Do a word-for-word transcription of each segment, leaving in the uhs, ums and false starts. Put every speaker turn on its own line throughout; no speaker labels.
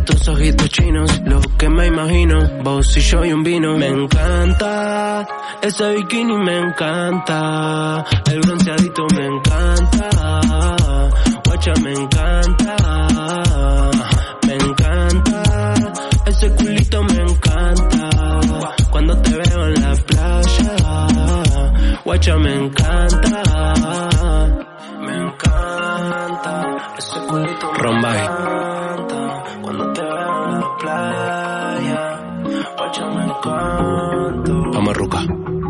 tus ojitos chinos, lo que me imagino, vos y yo y un vino. Me encanta, ese bikini me encanta, el bronceadito me encanta, guacha me encanta, me encanta, ese culito me encanta, cuando te veo en la playa, guacha me encanta, me encanta, ese culito me Rombay. Encanta, cuando te veo en la playa, guacha me encanta. Vamos, Ruca.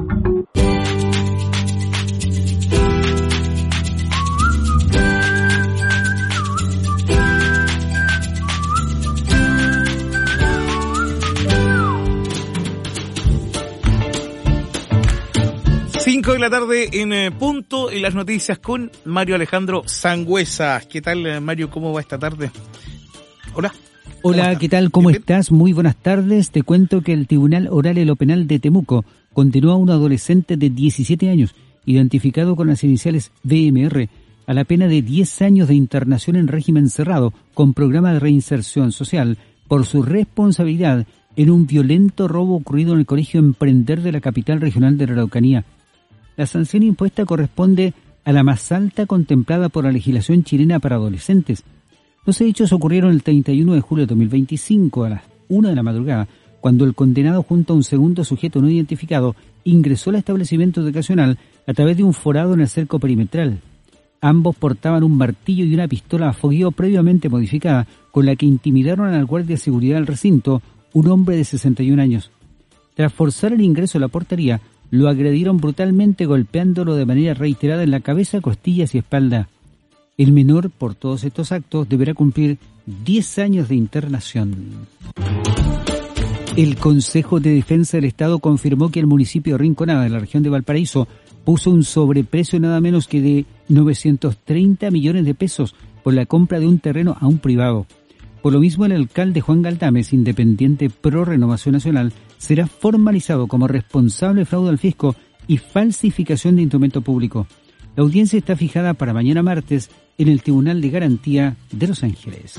cinco de la tarde en eh, punto y las noticias con Mario Alejandro Sangüesa. ¿Qué tal, eh, Mario? ¿Cómo va esta tarde? Hola.
Hola, ¿qué tal? ¿Cómo ¿Bien? estás? Muy buenas tardes. Te cuento que el Tribunal Oral y lo Penal de Temuco condenó a un adolescente de diecisiete años, identificado con las iniciales D M R, a la pena de diez años de internación en régimen cerrado con programa de reinserción social por su responsabilidad en un violento robo ocurrido en el Colegio Emprender de la capital regional de la Araucanía. La sanción impuesta corresponde a la más alta contemplada por la legislación chilena para adolescentes. Los hechos ocurrieron el treinta y uno de julio de dos mil veinticinco a las una de la madrugada, cuando el condenado junto a un segundo sujeto no identificado ingresó al establecimiento educacional a través de un forado en el cerco perimetral. Ambos portaban un martillo y una pistola a fogueo previamente modificada, con la que intimidaron al guardia de seguridad del recinto, un hombre de sesenta y un años. Tras forzar el ingreso a la portería, lo agredieron brutalmente golpeándolo de manera reiterada en la cabeza, costillas y espalda. El menor, por todos estos actos, deberá cumplir diez años de internación. El Consejo de Defensa del Estado confirmó que el municipio de Rinconada, en la región de Valparaíso, puso un sobreprecio nada menos que de novecientos treinta millones de pesos por la compra de un terreno a un privado. Por lo mismo, el alcalde Juan Galdames, independiente pro Renovación Nacional, será formalizado como responsable de fraude al fisco y falsificación de instrumento público. La audiencia está fijada para mañana martes en el Tribunal de Garantía de Los Ángeles.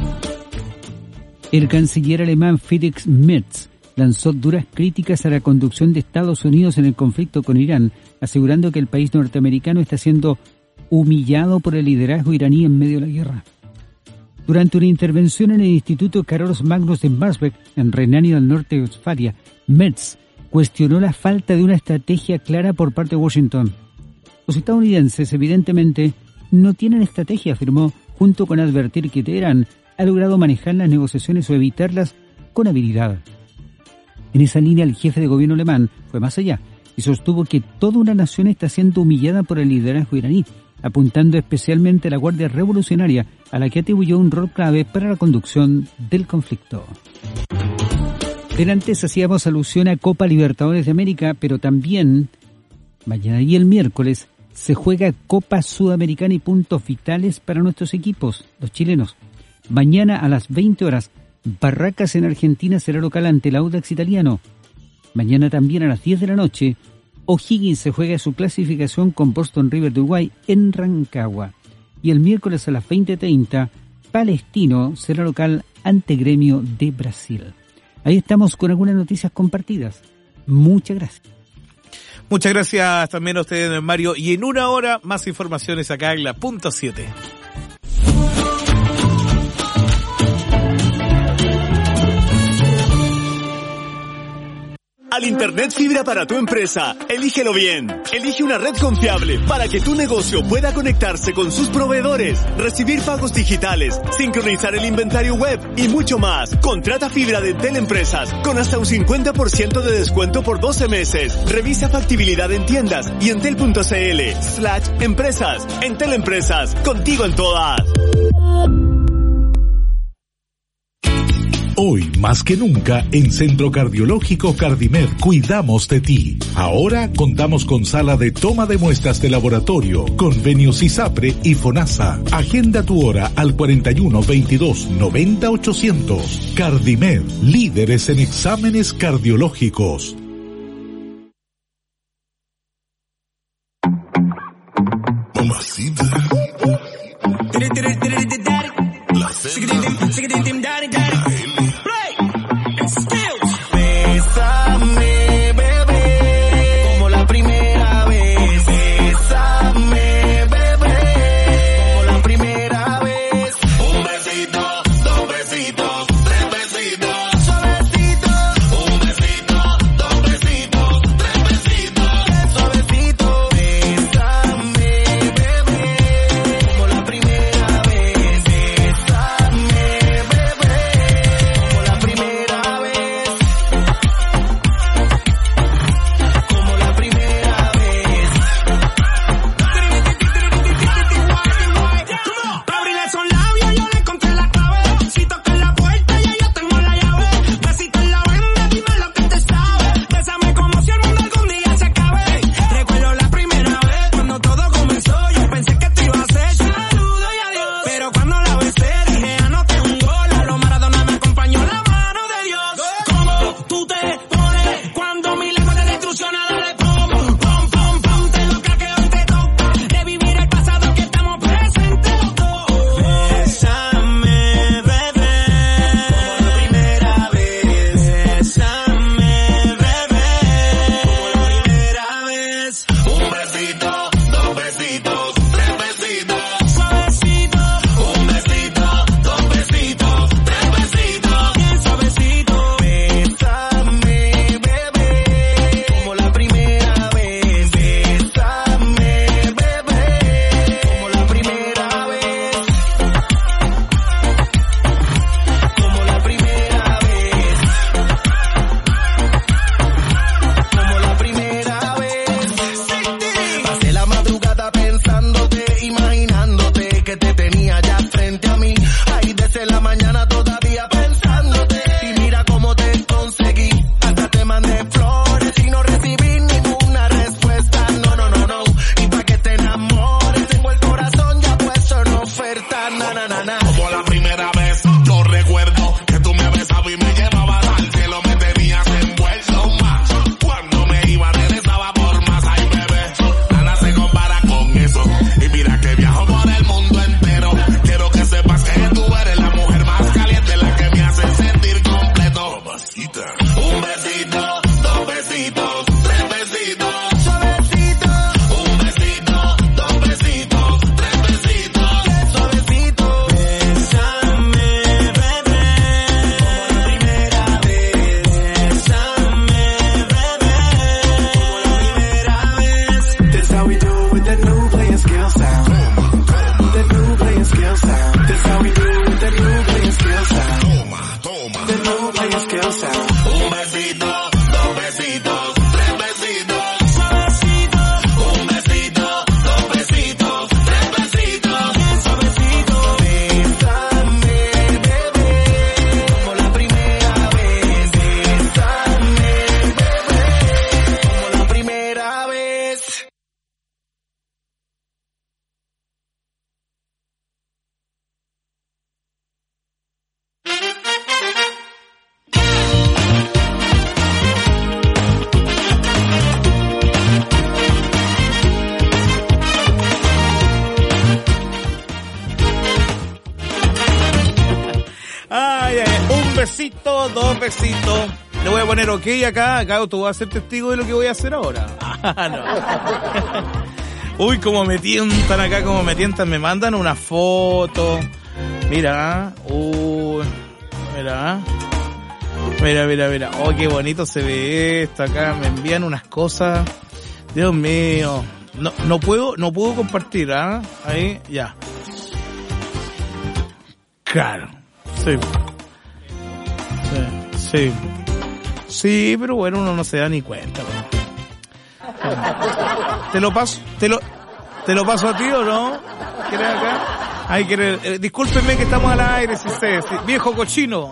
El canciller alemán Friedrich Merz lanzó duras críticas a la conducción de Estados Unidos en el conflicto con Irán, asegurando que el país norteamericano está siendo humillado por el liderazgo iraní en medio de la guerra. Durante una intervención en el Instituto Carolus Magnus de Marsberg, en Renania del Norte-Westfalia, Merz cuestionó la falta de una estrategia clara por parte de Washington. Los estadounidenses, evidentemente, no tienen estrategia, afirmó, junto con advertir que Teherán ha logrado manejar las negociaciones o evitarlas con habilidad. En esa línea, el jefe de gobierno alemán fue más allá y sostuvo que toda una nación está siendo humillada por el liderazgo iraní, apuntando especialmente a la Guardia Revolucionaria, a la que atribuyó un rol clave para la conducción del conflicto. Delante hacíamos alusión a Copa Libertadores de América, pero también mañana y el miércoles se juega Copa Sudamericana y puntos vitales para nuestros equipos, los chilenos. Mañana a las veinte horas, Barracas en Argentina será local ante el Audax italiano. Mañana también a las diez de la noche, O'Higgins se juega su clasificación con Boston River de Uruguay en Rancagua. Y el miércoles a las veinte treinta, Palestino será local ante Gremio de Brasil. Ahí estamos con algunas noticias compartidas. Muchas gracias.
Muchas gracias también a ustedes, Mario. Y en una hora, más informaciones acá en la punto siete.
Al Internet fibra para tu empresa, elígelo bien. Elige una red confiable para que tu negocio pueda conectarse con sus proveedores, recibir pagos digitales, sincronizar el inventario web y mucho más. Contrata fibra de Entel Empresas con hasta un cincuenta por ciento de descuento por doce meses. Revisa factibilidad en tiendas y entel.cl slash empresas. Entel Empresas, contigo en todas.
Hoy, más que nunca, en Centro Cardiológico Cardimed cuidamos de ti. Ahora contamos con sala de toma de muestras de laboratorio, convenios ISAPRE y FONASA. Agenda tu hora al cuarenta y uno, veintidós, noventa, ochocientos. Cardimed, líderes en exámenes cardiológicos.
Mamacita. La
new players skill sound. Un besito, dos besitos, tres besitos. Suavecito, un besito, dos besitos, tres besitos. Suavecito, bésame, bebé, como la primera vez. Bésame, bebé, como la primera vez.
Ay, ay, un besito, dos besitos. Le voy a poner ok acá. Acá tú vas a ser testigo de lo que voy a hacer ahora. Ah, no. Uy, como me tientan acá, como me tientan. Me mandan una foto. Mira, uy, mira. Mira, mira, mira. Oh, qué bonito se ve esto acá. Me envían unas cosas. Dios mío. No, no puedo, no puedo compartir, ¿ah? Ahí, ya. Claro. Sí. Sí. Sí. Sí, pero bueno, uno no se da ni cuenta, ¿no? Te lo paso, te lo, te lo paso a ti, ¿o no? ¿Quieres acá? Ay, quiere, eh, discúlpenme que estamos al aire, si ustedes, si, viejo cochino.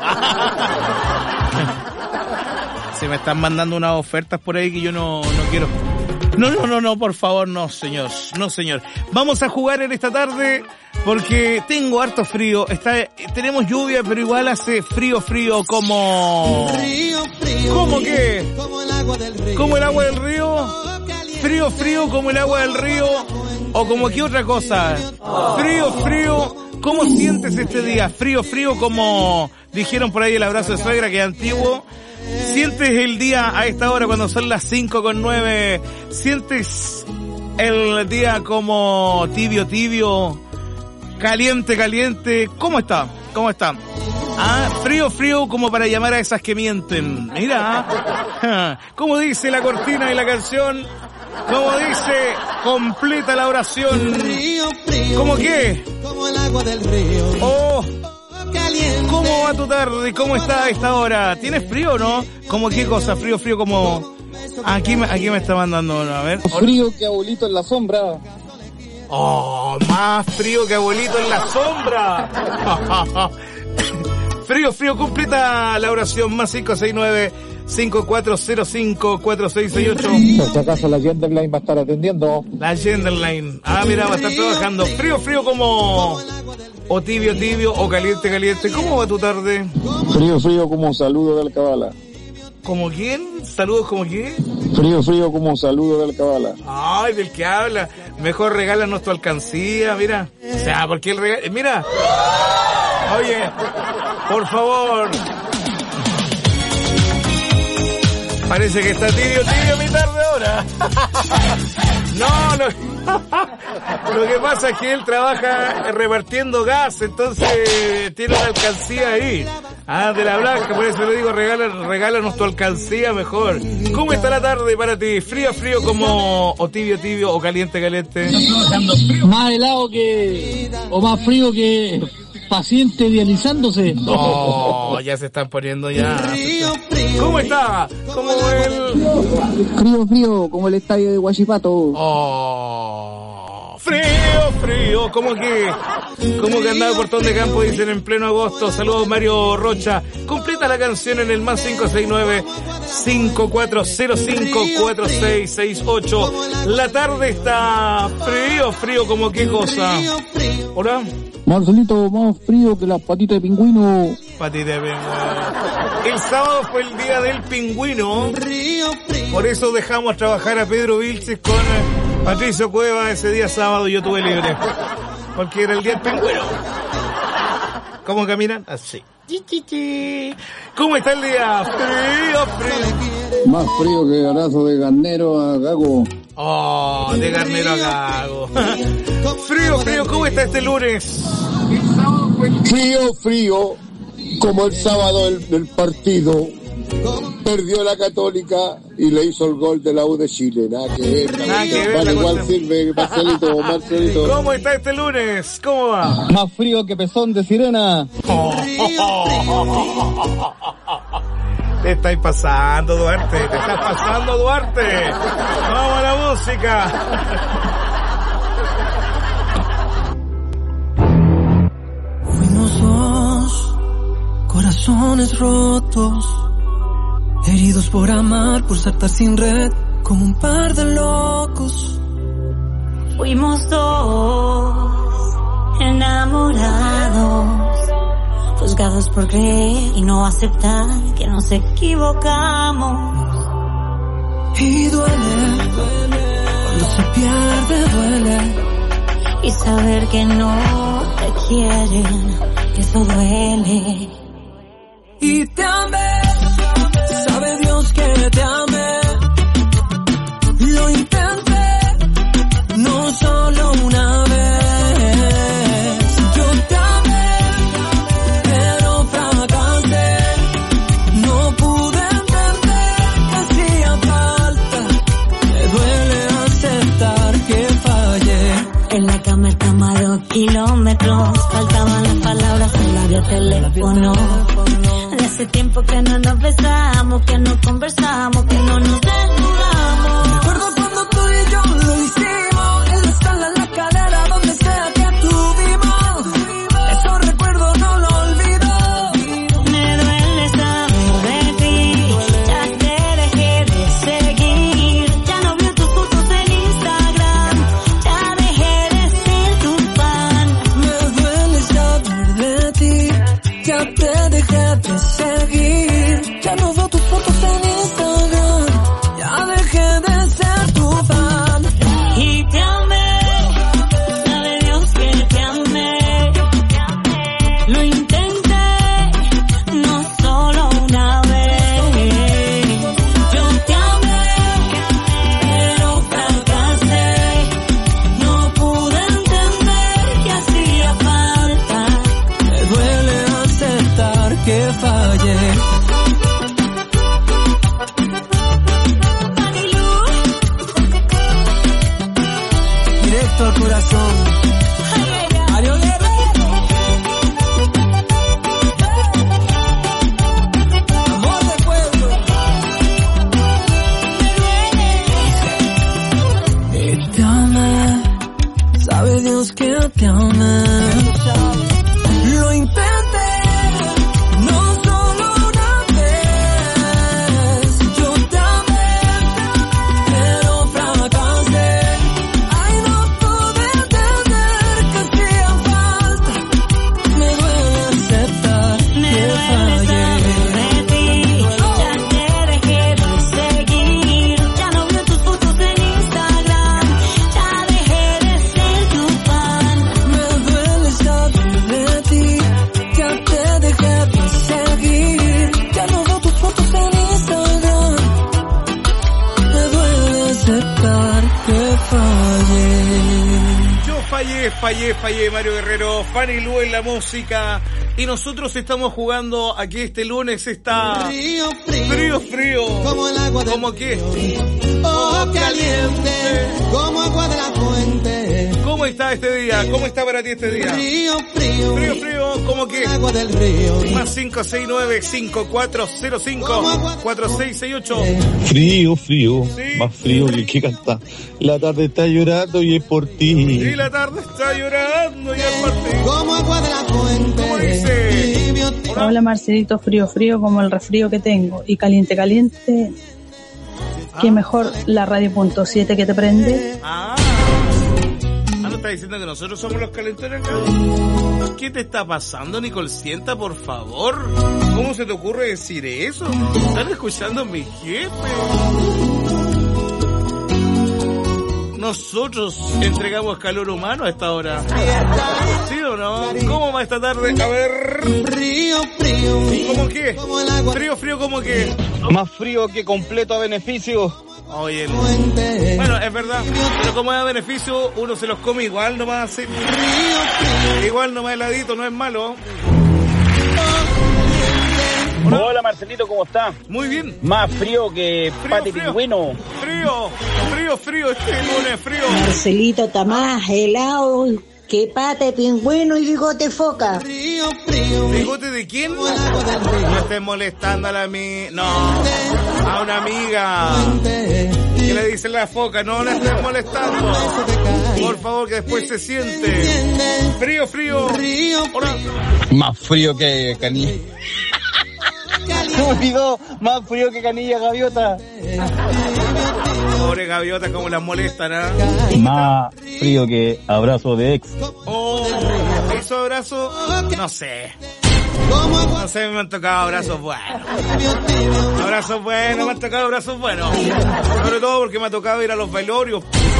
Se me están mandando unas ofertas por ahí que yo no, no quiero. No, no, no, no, por favor, no, señor, no, señor. Vamos a jugar en esta tarde porque tengo harto frío. Está, tenemos lluvia, pero igual hace frío, frío como...
Frío, frío.
¿Cómo qué?
Como el agua del río.
¿Como el agua del río? Frío, frío como el agua del río. ¿O como qué otra cosa? Frío, frío. ¿Cómo sientes este día? Frío, frío como dijeron por ahí el abrazo de suegra, que es antiguo. ¿Sientes el día a esta hora cuando son las cinco con nueve? ¿Sientes el día como tibio, tibio? Caliente, caliente. ¿Cómo está? ¿Cómo está? Ah, frío, frío como para llamar a esas que mienten. Mira, como dice la cortina y la canción, como dice, completa la oración.
Frío, frío.
¿Cómo qué?
Como el agua del río.
Oh,
Caliente.
¿cómo va tu tarde? ¿Cómo está a esta hora? ¿Tienes frío o no? ¿Cómo qué cosa? Frío, frío como... Aquí me, aquí me está mandando uno, a ver.
Frío que abuelito en la sombra.
Oh, más frío que abuelito en la sombra. Frío, frío, completa la oración. Más cinco seis nueve, cinco cuatro cero cinco, cuatro seis seis ocho.
Por si acaso la Genderline va a estar atendiendo.
La Genderline. Ah, mira, va a estar trabajando. Frío, frío como... O tibio, tibio, o caliente, caliente. ¿Cómo va tu tarde?
Frío, frío como saludo de Alcabala.
¿Como quién? ¿Saludos como quién?
Frío, frío como saludo de Alcabala.
Ay, del que habla. Mejor regálanos tu alcancía, mira. O sea, porque el regalo... Mira. Oye, por favor. Parece que está tibio, tibio mi tarde ahora. No, no. Lo que pasa es que él trabaja repartiendo gas, entonces tiene una alcancía ahí. Ah, de la blanca, por eso le digo, regala, regálanos tu alcancía mejor. ¿Cómo está la tarde para ti? ¿Frío, frío como, o tibio, tibio, o caliente, caliente?
Más helado que, o más frío que paciente dializándose.
Oh, ya se están poniendo ya. ¿Cómo está? ¿Cómo el...?
Frío, frío, como el estadio de Huachipato.
Oh, frío, frío, como que, como que andaba por de campo, dicen en pleno agosto. Saludos Mario Rocha. Completa la canción en el más cinco seis nueve, cinco cuatro cero cinco, cuatro seis seis ocho. La tarde está frío, frío, como qué cosa. ¿Hola?
Marcelito, más frío que las patitas de pingüino.
Patita de pingüino. El sábado fue el día del pingüino. Por eso dejamos trabajar a Pedro Vilches con Patricio Cueva ese día sábado. Yo tuve libre. Porque era el día del pingüino. ¿Cómo caminan? Así. ¿Cómo está el día? Frío, frío.
Más frío que abrazo de carnero a gago.
Oh, de carnero a gago. Frío, frío, ¿cómo está este lunes?
Frío, frío como el sábado del, del partido Perdió la Católica y le hizo el gol de la U de Chile. Nada que ver.
Nada que ver,
vale, igual
cosa.
sirve, Marcelito, Marcelito.
¿Cómo está este lunes? ¿Cómo va?
Más frío que pezón de sirena.
Oh, oh, oh. Te estáis pasando, Duarte. Te estás pasando, Duarte. Vamos a la música.
Fuimos dos corazones rotos, heridos por amar, por saltar sin red, como un par de locos.
Fuimos dos enamorados, juzgados por creer y no aceptar que nos equivocamos.
Y duele, cuando se pierde duele,
y saber que no te quieren, eso duele.
Y te amé, sabe Dios que te amé. Lo intenté, no solo una vez. Yo te amé, pero fracasé. No pude entender que hacía falta. Me duele aceptar que fallé.
En la cama el camaro kilómetros, faltaban las palabras, el labio teléfono. De hace tiempo que no nos besamos, que no conversamos, que no nos desnudamos.
Recuerdo cuando tú y yo lo hicimos, en la sala, en la escalera, donde sea que estuvimos. Esos recuerdos no lo olvido.
Me duele saber de ti, ya te dejé de seguir. Ya no veo tus fotos en Instagram, ya dejé de ser tu fan.
Me duele saber de ti, ya te dejé de seguir. Ya no veo tus fotos en Instagram, ya dejé de ser tu fan.
Y te amé, sabe Dios que te amé. Lo intenté, no solo una vez. Yo te amé, pero fracasé. No pude entender que hacía falta.
Me duele aceptar que fallé. Directo al corazón. Mario Guerrero. Amor de pueblo. Y te amé, sabe Dios que te amé. Lo intenté, no solo una vez. Yo te amé, pero fracasé. Ay, no pude entender que hacía falta. Me duele aceptar
Me
que
duele
fallé.
saber de ti, ya te dejé de seguir. Ya no veo tus fotos en Instagram, ya dejé de ser tu fan.
Me duele saber de ti, ya te dejé de seguir. Ya no veo tus fotos en Instagram. Me duele aceptar que fallé.
Yo fallé, fallé, fallé, Mario Guerrero, Fanny Lu en la música. Y nosotros estamos jugando aquí este lunes, está
Frío, frío,
frío, frío.
como el agua del
¿Cómo qué?
Oh, caliente, como agua de la fuente.
¿Cómo está este día? ¿Cómo está para ti este día?
Frío, frío,
Frío, frío, ¿cómo qué?
agua del río.
Más cinco seis nueve, cinco cuatro cero cinco, cuatro seis seis ocho.
Frío, frío,
Sí.
más frío que que canta. La tarde está llorando y es por ti.
Y la tarde está llorando y es por ti.
Como agua de la fuente.
¿Cómo dice?
Tibio, tibio.
Hola Marcelito, frío, frío como el resfrío que tengo. Y caliente, caliente, que mejor la radio punto siete que te prende.
Ah. Ah, ¿no está diciendo que nosotros somos los calentones acá? ¿Qué te está pasando, Nicole Sienta, por favor? ¿Cómo se te ocurre decir eso? ¿Están escuchando a mi jefe? Nosotros entregamos calor humano a esta hora. ¿Sí o no? ¿Cómo va esta tarde? A ver.
Frío, frío.
¿Cómo qué?
Como el agua
Frío, frío, ¿cómo qué?
Más frío que completo a beneficio.
Oye,
fuente.
bueno, es verdad, pero como es a beneficio, uno se los come igual nomás así. Igual nomás heladito, no es malo.
Hola
Marcelito, ¿cómo está?
Muy bien.
Más frío que
Frío,
pate
frío.
pingüino.
Frío, frío, frío, este lunes frío.
Marcelito está más helado que pate pingüino y bigote foca.
¿Bigote de quién? No estés molestando a la mi... No, a una amiga. Que le dice la foca, no la estés molestando. Por favor, que después se siente. Frío, frío. Hola.
Más frío que canilla. Se me olvidó, más frío que canilla gaviota.
Pobre gaviota, como las molestan, ¿ah?
Más frío que abrazo de ex.
Oh, ¿hizo abrazo? No sé. No sé, me han tocado abrazos buenos. Abrazos buenos, me han tocado abrazos buenos. Sobre todo porque me ha tocado ir a los velorios.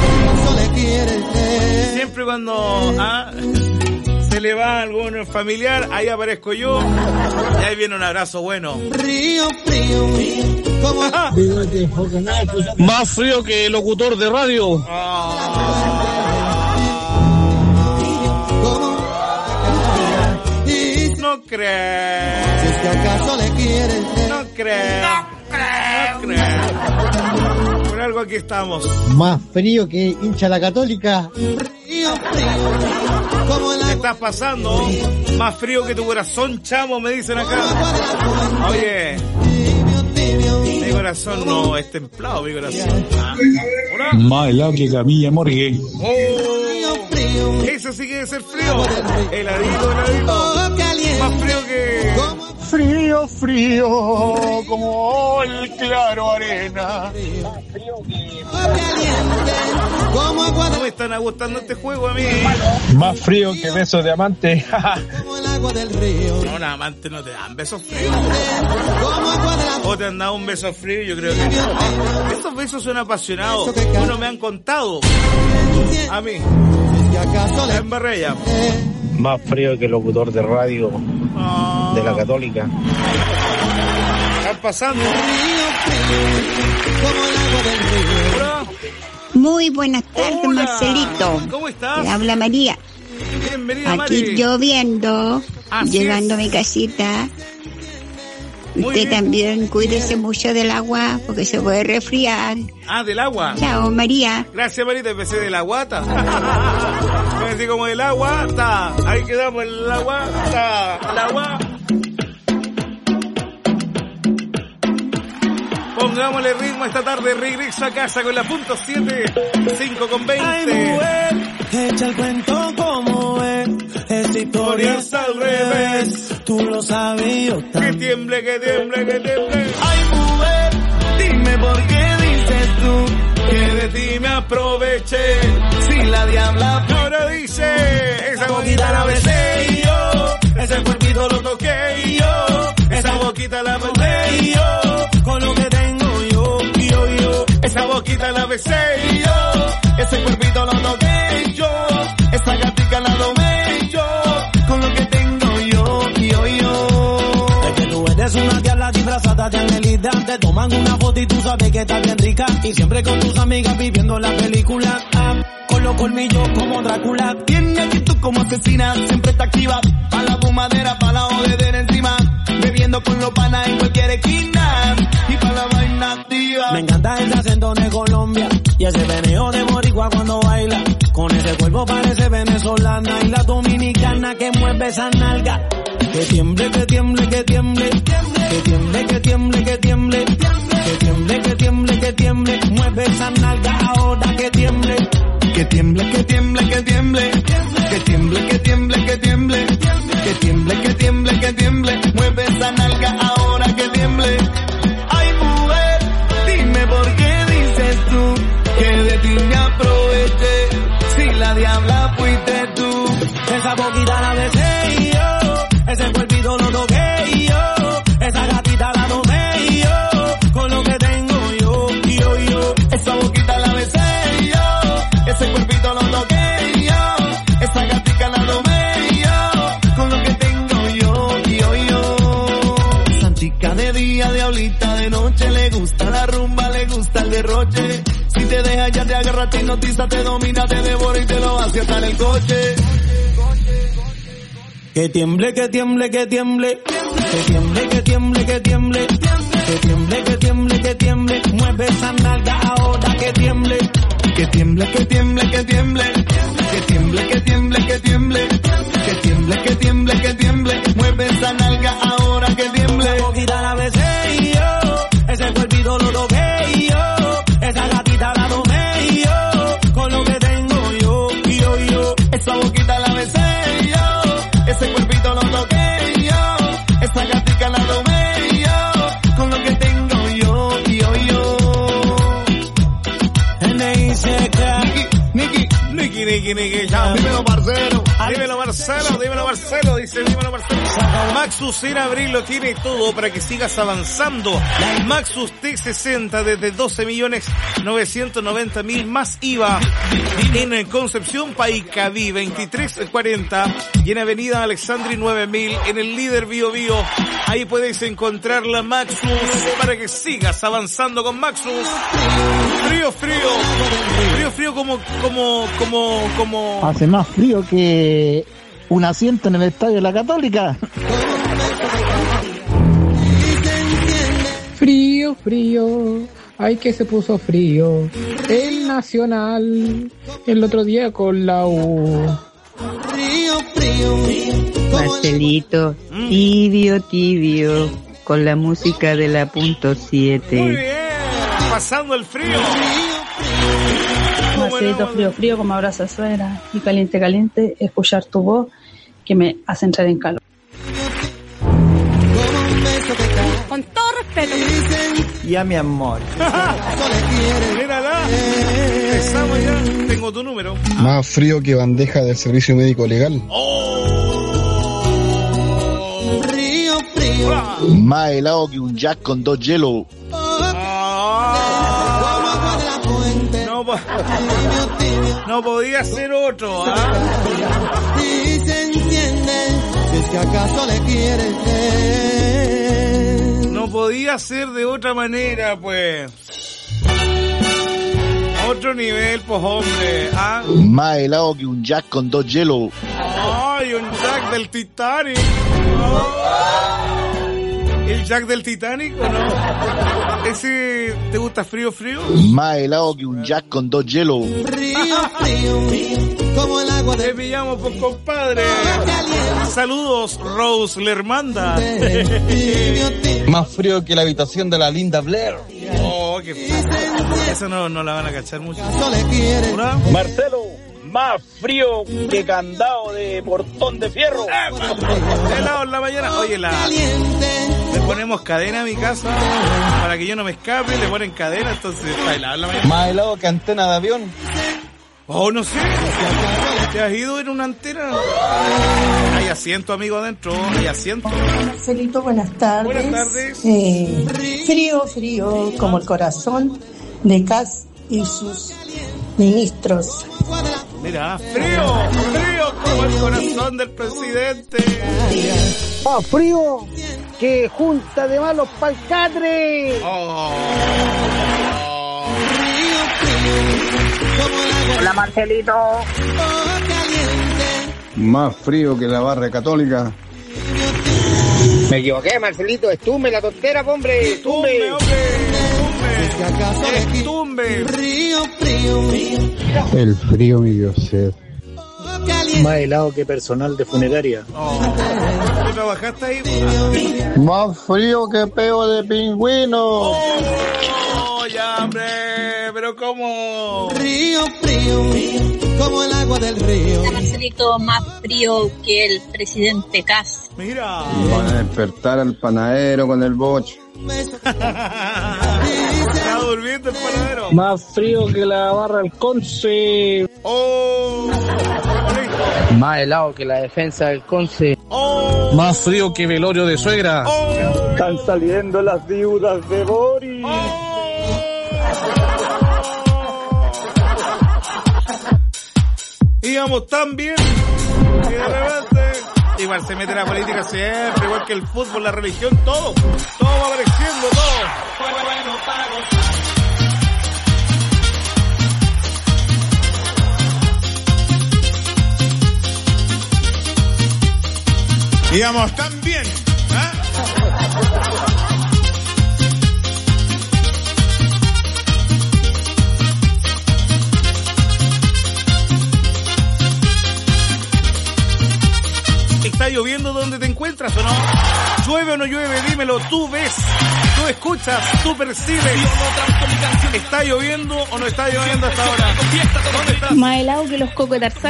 Siempre cuando ah, se le va algún familiar, ahí aparezco yo. Y ahí viene un abrazo bueno.
Más frío que locutor de radio.
No crees. No crees. No crees. Por algo aquí estamos.
Más frío que hincha la Católica.
¿Qué estás pasando? Más frío que tu corazón, chamo, me dicen acá. Oye, mi corazón no es templado, mi corazón. Ah. ¿Hola?
Más helado que Camilla Morgue.
Oh, eso sí que debe ser frío. Heladito, heladito. Más frío que...
Frío, frío, como el claro arena.
¿Cómo me están gustando este juego a mí?
Más frío que besos de amante.
No, un amante no te dan besos fríos. ¿O te han dado un beso frío? Yo creo que no. Estos besos son apasionados. Uno me han contado. A mí. En Barrella.
Más frío que locutor de radio
oh.
de la Católica.
Están pasando. Hola.
Muy buenas tardes,
Hola.
Marcelito.
¿Cómo estás?
Le habla María.
Bienvenida,
Aquí
Mari.
lloviendo,
Así
llegando
es.
a mi casita.
Muy
Usted
bien.
también cuídese mucho del agua porque se puede resfriar.
Ah, del agua.
Chao, María.
Gracias, Marita. Empecé de la guata. Me decía como del agua. Ta. Ahí quedamos, el agua. Ta. El agua. Pongámosle ritmo esta tarde. Regreso a casa con la punto siete. cinco con veinte.
Ay, mujer, echa el cuento como es. Esa historia es al revés. Tú lo sabes y yo
Que
también.
tiemble, que tiemble, que tiemble.
Ay, mujer, dime por qué dices tú
Que de ti me aproveché.
si la diabla
Ahora dice, esa boquita la besé y yo, ese cuerpito lo toqué y yo, esa boquita la besé y yo,
con lo que tengo yo, yo, yo.
esa boquita la besé y yo,
Ese cuerpito lo toqué y yo, esa gatica la domé yo, con lo que tengo yo, yo, yo. Es que tú eres una diabla disfrazada de angelita, te toman una foto y tú sabes que estás bien rica, y siempre con tus amigas viviendo la película, ah, con los colmillos como Drácula, tiene actitud como asesina, siempre está activa, pa' la fumadera, pa' la jodedera encima, bebiendo con los panas en cualquier esquina, y pa' la vaina activa. Me encanta ese acento de Colombia, y ese veneo de boricua cuando baila, con ese cuerpo parece venezolana, y la dominicana que mueve esa nalga, que tiemble, que tiemble, que tiemble, que tiemble, que tiemble, que tiemble, que tiemble, que tiemble, que tiemble, mueve esa nalga ahora que tiemble, que tiemble, que tiemble, que tiemble, que tiemble, que tiemble, que tiemble, que tiemble, que tiemble, que tiemble, mueve esa nalga ahora que tiemble. Ay, mujer, dime por qué dices tú que de ti me aproveché, si la diabla fuiste tú. Esa boquita la besé y yo, ese cuerpito lo toqué y yo, esa gatita la tomé y yo, con lo que tengo yo, yo, yo. Esa boquita la besé y yo, ese cuerpito lo toqué y yo, esa gatica la tomé y yo, con lo que tengo yo, yo, yo. Esa chica de día, diablita de noche, le gusta la rumba, le gusta el derroche. Si te deja ya te agarra, te hipnotiza, te domina, te devora y te lo hace hasta en el coche. Que tiemble, que tiemble, que tiemble, que tiemble, que tiemble, que tiemble, Que tiemble, que tiemble, que tiemble. Que tiemble, que tiemble, que tiemble. Que tiemble, que tiemble, que tiemble. Mueve esa nalga ahora que tiemble.
Esa boquita la besé y yo, ese cuerpito lo toqué y yo, esa gatita la tomé y yo, con lo que tengo yo, y yo, y yo.
Esa boquita la besé y yo, ese cuerpito lo toqué y yo, esa gatita la tomé y yo, con lo que tengo yo, y yo, y yo.
N I C K
Nicky,
Niki, Niki, Niki, ya.
Dímelo, Marcelo.
Dímelo, Marcelo, dímelo, Marcelo, dice, dímelo, Marcelo. Maxus en abril lo tiene todo para que sigas avanzando. Maxus T sesenta desde doce millones novecientos noventa mil más I V A. En Concepción, Paicaví, veintitrés cuarenta. Y en Avenida Alexandri, nueve mil. En el líder Bio Bio. Ahí puedes encontrar la Maxus para que sigas avanzando con Maxus. Frío, frío. Frío, frío como, como, como, como...
Hace más frío que un asiento en el estadio de la Católica.
Frío, frío. Ay, que se puso frío. El Nacional. El otro día con la U.
Frío, frío.
Marcelito, tibio, tibio. Con la música de la punto siete.
Muy bien. Pasando el frío.
Marcelito, frío, frío, como abraza suegra. Y caliente, caliente, escuchar tu voz que me hace entrar en calor.
Con todo respeto.
Ya, mi amor.
Mírala. Empezamos ya. Tengo tu número.
Más frío que bandeja del servicio médico legal.
Frío, frío.
Más helado que un jack con dos hielos.
No, po- no podía ser otro, ¿ah?
Si se entiende, si es que acaso le quieres creer.
No podía ser de otra manera, pues. Otro nivel, pues, hombre, ¿ah?
Más helado que un jack con dos hielos.
Ay, un Jack del Titanic. Oh. ¿El Jack del Titanic o no? ¿Ese te gusta frío, frío?
Más helado que un jack con dos hielos.
Frío, frío, como el agua de...
Te pillamos, pues, compadre. Saludos, Rose Lermanda.
Más frío que la habitación de la Linda Blair.
Oh, qué frío. Eso no, no la van a cachar mucho. ¿Una?
Marcelo, más frío que candado de portón de fierro.
Helado en la mañana. Oye, la... le ponemos cadena a mi casa para que yo no me escape. Le ponen cadena, entonces está helado en la mañana.
Más helado que antena de avión.
Oh, no sé. ¿Te has ido en una antena? Hay asiento, amigo, adentro. Hay asiento.
Marcelito, buenas tardes.
Buenas tardes.
Eh, frío, frío, como el corazón de Cas y sus ministros.
Mira, frío, frío como el corazón del presidente.
Más frío que junta de malos palcatres.
Oh.
Hola, Marcelito.
Más frío que la barra católica.
Me equivoqué, Marcelito. Estumbe la tontera, hombre. Estumbe.
Tumbe, hombre. Tumbe. Tumbe.
Frío, frío.
El frío me dio sed.
Más helado que personal de funeraria.
Oh. ¿Tú trabajaste ahí?
Más frío que peo de pingüino.
Oh, ya, hombre. Pero ¿cómo?
Frío, frío, como el agua del río.
Marcelito, más frío que el presidente Kass.
Mira.
Van a despertar al panadero con el boche.
Está durmiendo el panadero.
Más frío que la barra del Conce.
Oh.
Más helado que la defensa del Conce.
Oh.
Más frío que velorio de suegra.
Oh.
Están saliendo las viudas de Boris.
Oh. Íbamos tan bien y de repente igual se mete la política siempre, igual que el fútbol, la religión, todo, todo va apareciendo, todo. Íbamos tan bien, ¿eh? no llueve? Dímelo, tú ves, tú escuchas, tú percibes. ¿Está lloviendo o no está lloviendo hasta ahora? ¿Dónde estás?
Más helado que los cocos de Tarzán.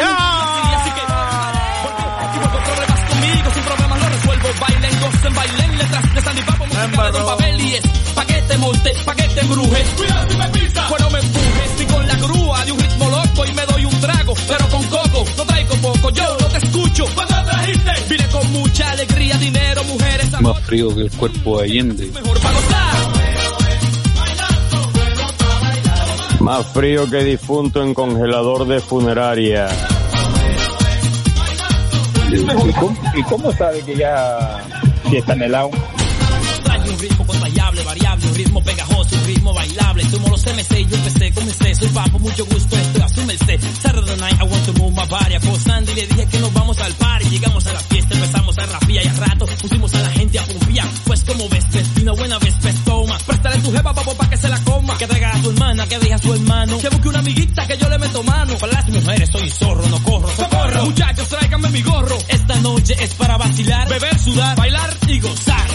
Bailen, gocen, bailen, letras de Sandy Papo, música de Don Pavel y es pa' que te monte, pa' que te embrujes. Cuidado si me pisas, bueno me empujes, y con la grúa de un ritmo loco y me doy un trago, pero con coco, no traigo poco, yo no te escucho. ¿Cuándo trajiste? Vine con mucha alegría, dinero, mujeres, amor.
Más frío que el cuerpo de Allende.
Mejor pa' gozar.
Más frío que difunto en congelador de funeraria.
¿Y cómo, ¿Y cómo sabe que ya si está en el agua?
Trae un ritmo contallable, variable, un ritmo pegajoso, un ritmo bailable. Tú no lo sé, me sé, yo empecé, comencé, soy papo, mucho gusto, esto es un merced. Saturday night, I want to move my body. Acosando y le dije que nos vamos al party. Llegamos a la fiesta, empezamos a rapear y al rato pusimos a la gente a pumpear. Pues como ves, ves, una buena vez, ves, toma. Préstale tu jefa, papo, pa' que se la coma. Que traiga a su hermana, que deje a su hermano. Que busque una amiguita que yo le meto mano. Para las mujeres soy zorro, no corro, socorro. Muchachos, tráiganme mi gorro. Esta noche es para vacilar, beber, sudar, bailar y gozar.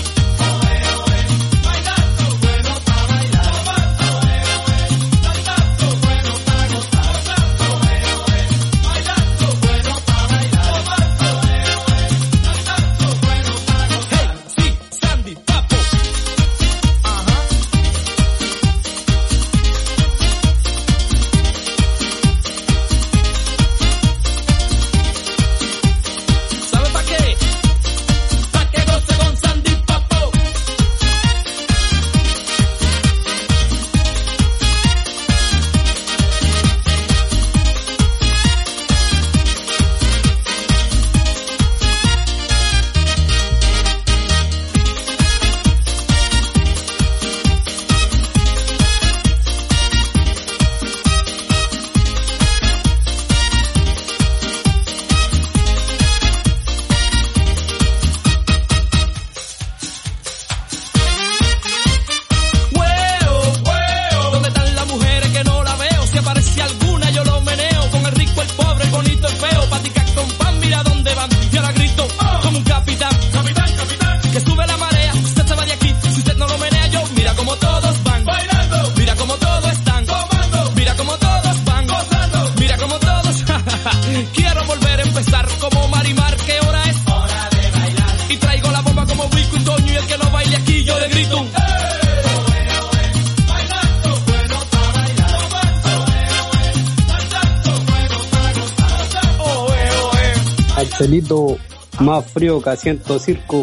Marcelito, más frío que asiento circo.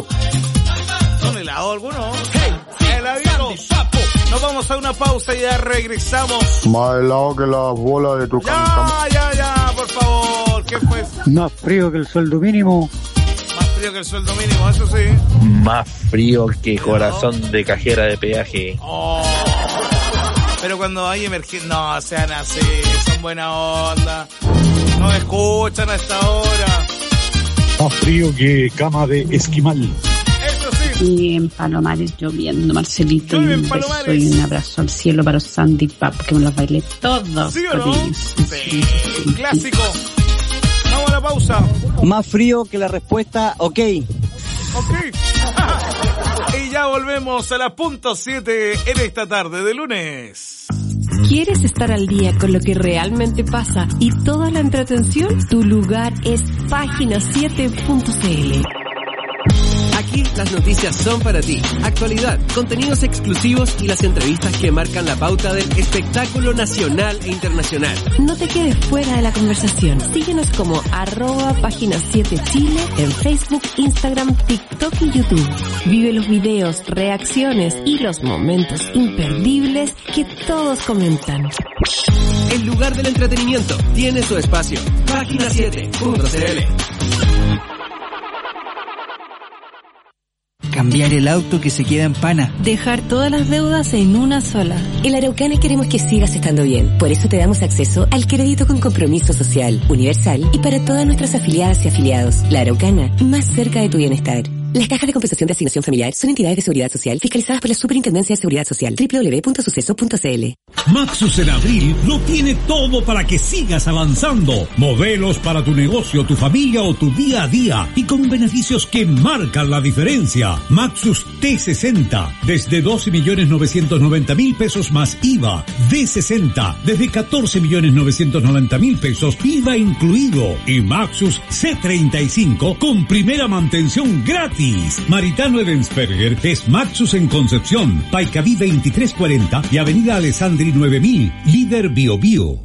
¿Son helados algunos? ¡Hey! ¡Heladito! Nos vamos a una pausa y ya regresamos.
Más helado que las bolas de tu
Ya, ya, ya, por favor. ¿Qué fue?
Más frío que el sueldo mínimo.
Más frío que el sueldo mínimo, eso sí.
Más frío que corazón de cajera de peaje.
Oh. Pero cuando hay emergencia, no sean así, son buena onda. No me escuchan a esta hora.
Más frío que cama de esquimal.
Eso sí.
Y en Palomares lloviendo, Marcelito.
Llueve
Y un
en
beso
Palomares.
y un abrazo al cielo para Sandy Pap, que me los bailé todos.
¿Sí o no?
todillos.
Sí, clásico. Vamos a la pausa.
Más frío que la respuesta, ok.
Ok. Y ya volvemos a la punto siete en esta tarde de lunes.
¿Quieres estar al día con lo que realmente pasa y toda la entretención? Tu lugar es página siete punto c l.
Aquí las noticias son para ti. Actualidad, contenidos exclusivos y las entrevistas que marcan la pauta del espectáculo nacional e internacional.
No te quedes fuera de la conversación. Síguenos como arroba página siete Chile en Facebook, Instagram, TikTok y YouTube. Vive los videos, reacciones y los momentos imperdibles que todos comentan.
El lugar del entretenimiento tiene su espacio. página siete punto c l.
Cambiar el auto que se queda en pana.
Dejar todas las deudas en una sola.
En la Araucana queremos que sigas estando bien. Por eso te damos acceso al crédito con compromiso social, universal y para todas nuestras afiliadas y afiliados. La Araucana, más cerca de tu bienestar. Las cajas de compensación de asignación familiar son entidades de seguridad social fiscalizadas por la Superintendencia de Seguridad Social. doble u doble u doble u punto suceso punto c l.
Maxus en abril lo tiene todo para que sigas avanzando. Modelos para tu negocio, tu familia o tu día a día y con beneficios que marcan la diferencia. Maxus T sesenta desde doce millones novecientos noventa mil pesos más I V A. D sesenta desde catorce millones novecientos noventa mil pesos I V A incluido. Y Maxus C treinta y cinco con primera mantención gratis. Maritano Edensperger es Maxus en Concepción, Paicaví veintitrés cuarenta y Avenida Alessandri nueve mil, líder Bio Bio.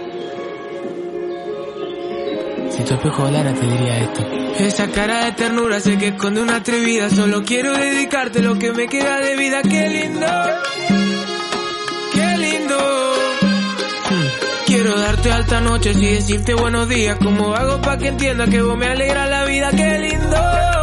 Si tu espejo hablara te diría esto. Esa cara de ternura sé que esconde una atrevida. Solo quiero dedicarte lo que me queda de vida. Qué lindo, qué lindo. hmm. Quiero darte alta noches y decirte buenos días. Como hago pa' que entiendas que vos me alegras la vida. Qué lindo.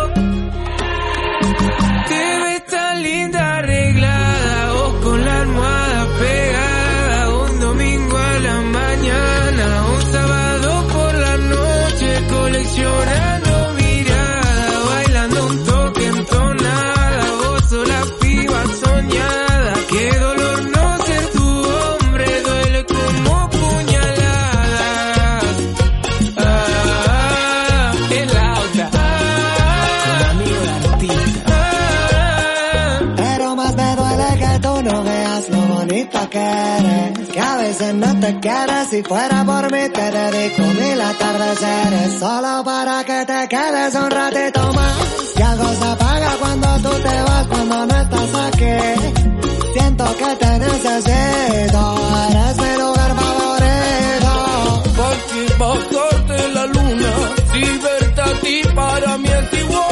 Te ves tan linda arreglada, vos con la almohada pegada. Un domingo a la mañana, un sábado por la noche, coleccionando miradas, bailando un toque en tonada. Vos sos la piba soñada. Qué dolor no ser tu hombre, duele como puñaladas. Ah, es la otra.
No veas lo bonita que eres, que a veces no te quieres. Si fuera por mí te dedico mil atardeceres, solo para que te quedes un ratito más. Y algo se apaga cuando tú te vas, cuando no estás aquí. Siento que te necesito, eres mi lugar favorito.
Porque bajarte la luna, si verte a ti para mí es igual.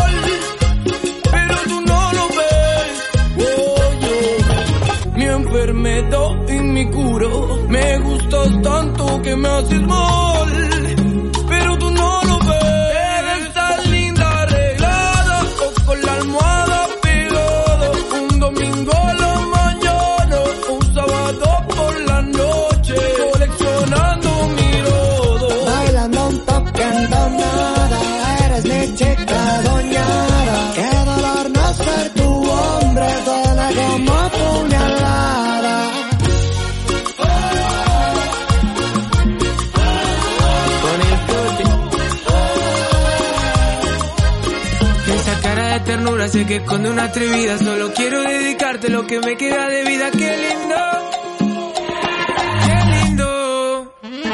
Enfermedad y mi curo, me gustas tanto que me haces mal, pero tú no lo ves. Eres tan linda arreglada, o con la almohada pegada. Un domingo a la mañana, un sábado por la noche, coleccionando mi rodo,
bailando un toque en donada. Eres mi chica doñada. Qué dolor no ser tu hombre, duele como puñalada.
Ternura sé que esconde una atrevida. Solo quiero dedicarte lo que me queda de vida. Qué lindo, qué lindo.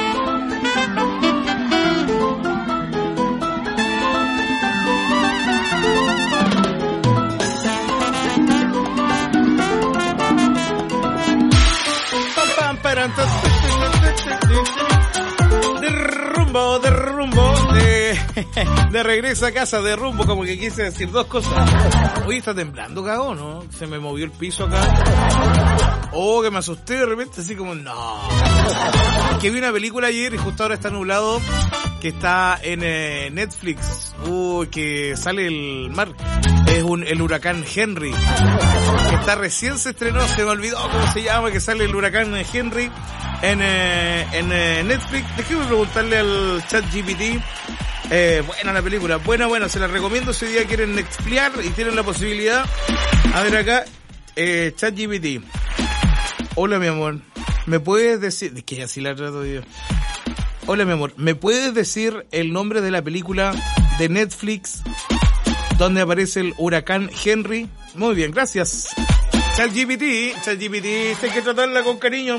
De rumbo, de rumbo, de, de regreso a casa, de rumbo, como que quise decir dos cosas. Hoy está temblando, cagón, ¿no? Se me movió el piso acá. Oh, que me asusté de repente, así como, no. Que vi una película ayer y justo ahora está nublado, que está en eh, Netflix. Uy, uh, que sale el mar. Es un, el huracán Henry. Que está recién se estrenó, se me olvidó cómo se llama, que sale el huracán Henry en, eh, en eh, Netflix. Déjeme preguntarle al chat G P T. Eh, buena la película, buena, buena, se la recomiendo si hoy día quieren Netflixear y tienen la posibilidad. A ver acá, eh, chat G P T. Hola mi amor, ¿me puedes decir? Es que así la trato yo. Hola mi amor, ¿me puedes decir el nombre de la película de Netflix donde aparece el huracán Henry? Muy bien, gracias. ChatGPT, ChatGPT, hay que tratarla con cariño.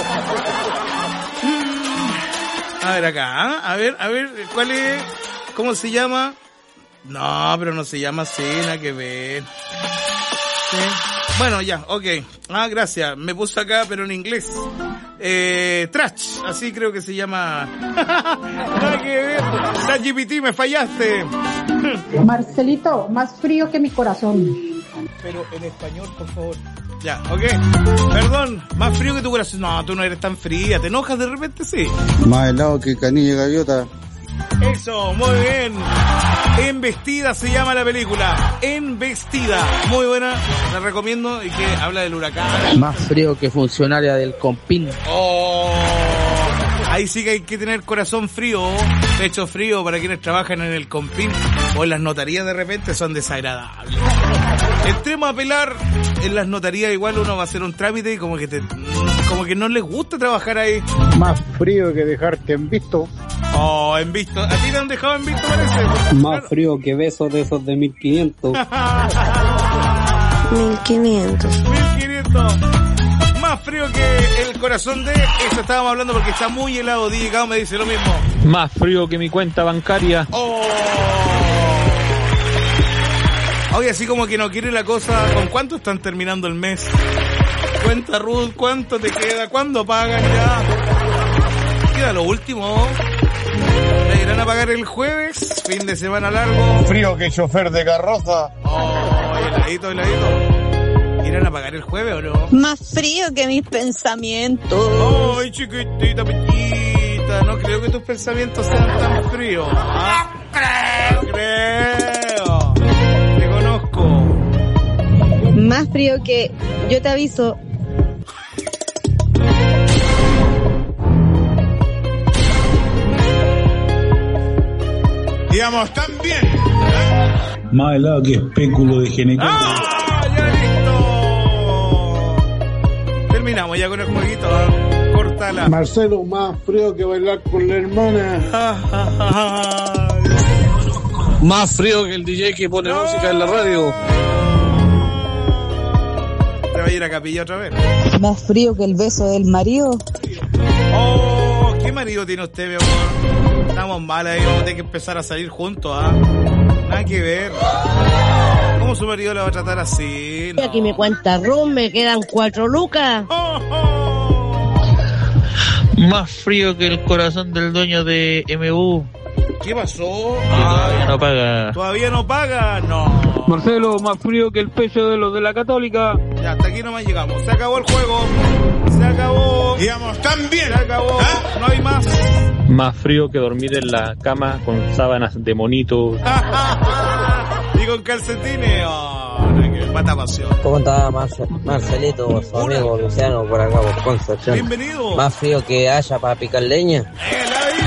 A ver acá, a ver, a ver, ¿cuál es? ¿Cómo se llama? No, pero no se llama así, nada que ver. ¿Sí? Bueno, ya, ok. Ah, gracias. Me puso acá, pero en inglés. Eh, Trash, así creo que se llama. Nada que ver. ChatGPT, me fallaste.
Marcelito, más frío que mi corazón.
Pero en español, por favor. Ya, ok. Perdón, más frío que tu corazón. No, tú no eres tan fría. ¿Te enojas de repente? Sí.
Más helado que canilla gaviota.
Eso, muy bien. Embestida se llama la película. Embestida. Muy buena, la recomiendo y que habla del huracán.
Más frío que funcionaria del Compin.
Oh, Ahí sí que hay que tener corazón frío, pecho frío para quienes trabajan en el Compin o en las notarías de repente son desagradables. Entremos a pelar en las notarías, igual uno va a hacer un trámite y como que te, como que no les gusta trabajar ahí.
Más frío que dejarte en visto.
Oh, en visto. ¿A ti te han dejado en visto, parece?
Más claro. Frío que besos de esos de mil quinientos.
mil quinientos.
mil quinientos. Más frío que el corazón de... Eso estábamos hablando porque está muy helado. D J Cao me dice lo mismo.
Más frío que mi cuenta bancaria.
Oh. Oye, así como que no quiere la cosa. ¿Con cuánto están terminando el mes? Cuenta, Ruth, ¿cuánto te queda? ¿Cuándo pagan ya? Queda lo último. ¿Le irán a pagar el jueves? Fin de semana largo.
Frío que chofer de carroza.
Oh, heladito, heladito. ¿Irán a pagar el jueves o no?
Más frío que mis pensamientos.
Ay, chiquitita, pequita. No creo que tus pensamientos sean tan fríos. ¿Ah? No creo. Te conozco.
Más frío que... Yo te aviso...
Digamos, también.
Más helado que espéculo de Geneca.
¡Ah! ¡Ya listo! Terminamos ya con el jueguito. ¿eh? Cortala.
Marcelo, más frío que bailar con la hermana.
Más frío que el D J que pone no. música en la radio.
¿Te va a ir a capilla otra vez?
Más frío que el beso del marido.
Oh, ¿qué marido tiene usted, mi amor? Estamos mal ahí, vamos a tener que empezar a salir juntos, ¿ah? ¿eh? Nada que ver. ¿Cómo su marido la va a tratar así?
No. Aquí me cuenta Rum, me quedan cuatro lucas.
Oh, oh.
Más frío que el corazón del dueño de M U.
¿Qué pasó?
Ah, todavía no paga.
¿Todavía no paga? No.
Marcelo, más frío que el pecho de los de la Católica.
Ya, hasta aquí nomás llegamos. Se acabó el juego. Se acabó. Digamos, también. Se acabó. ¿Ah? No hay más.
Más frío que dormir en la cama con sábanas de monito.
Y con calcetines. Oh, mata pasión.
¿Cómo está Marce- Marcelito, su Hola. amigo Luciano por acá por Concepción?
Bienvenido.
Más frío que haya para picar leña.
Eh, la vida.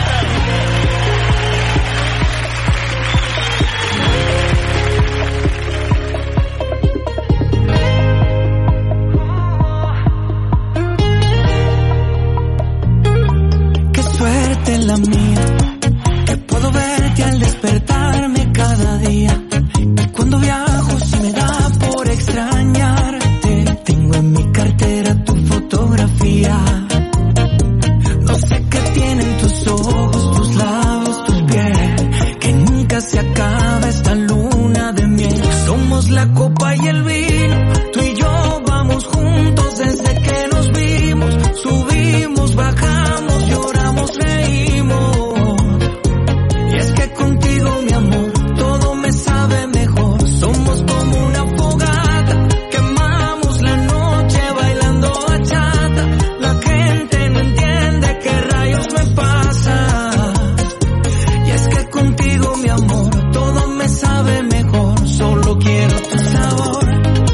La mía, que puedo verte al despertarme cada día. Y cuando viajo si me da por extrañarte. Tengo en mi cartera tu fotografía. No sé qué tienen tus ojos, tus labios, tu piel, que nunca se acaba esta luna de miel. Somos la copa y el vino, tú y yo vamos juntos desde que nos vimos. Subimos, bajamos, lloramos, reímos. Y es que contigo, mi amor, todo me sabe mejor. Somos como una fogata, quemamos la noche bailando bachata. La gente no entiende qué rayos me pasa. Y es que contigo, mi amor, todo me sabe mejor. Solo quiero tu sabor.